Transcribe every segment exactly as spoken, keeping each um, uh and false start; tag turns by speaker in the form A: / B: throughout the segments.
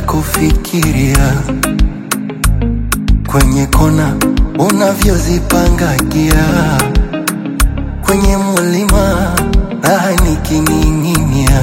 A: nikikufikiria kwenye kona unavyozipangagia, kwenye mulima raha nikining'inia.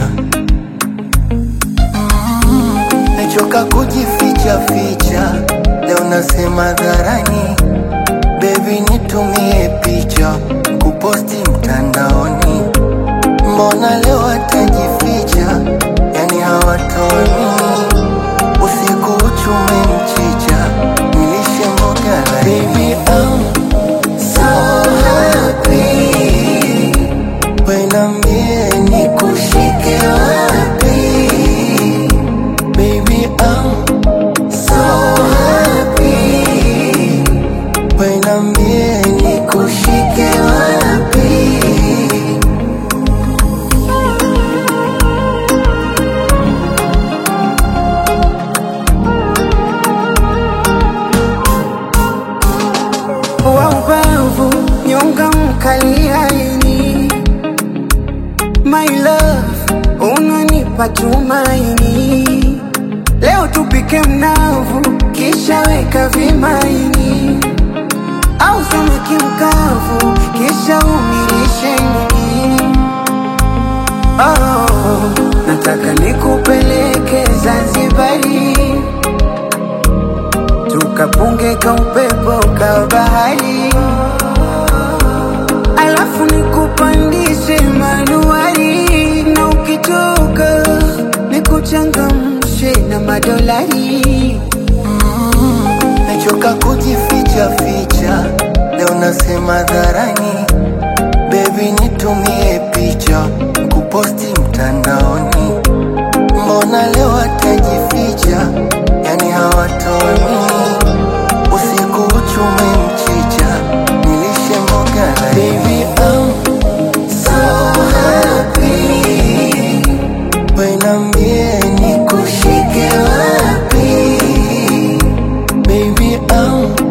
A: mm, Nechoka kujificha ficha, leo nasema dharani. Baby nitumie picha kuposti mtandaoni, mbona leo atajificha, yani hawatoni. Usiku uchume mchicha, nilishe mboga la baby. I'm so happy, wenambie nikushike wapi. Baby I'm so happy, wenambie nikushike wapi.
B: Waubavu nyonga mkali haini, my love unanipa tumaini. Leo tupike mnavu kisha weka vimaini, au samaki mkavu kisha umilishe nini. Oh, nataka nikupeleke Zanzibari, tukapunge ka upepo ka bahari, alafu nikupandishe manuari, na ukitoka nikuchangamshe na madolari.
A: mm, Nechoka kujificha ficha, leo nasema dharani. Baby nitumie picha kuposti mtandaoni, mbona leo atajificha, yani hawatoni. Usiku uchume mchicha, nilishe mboga la baby. I'm so happy, wenambie nikushike wapi. Baby I'm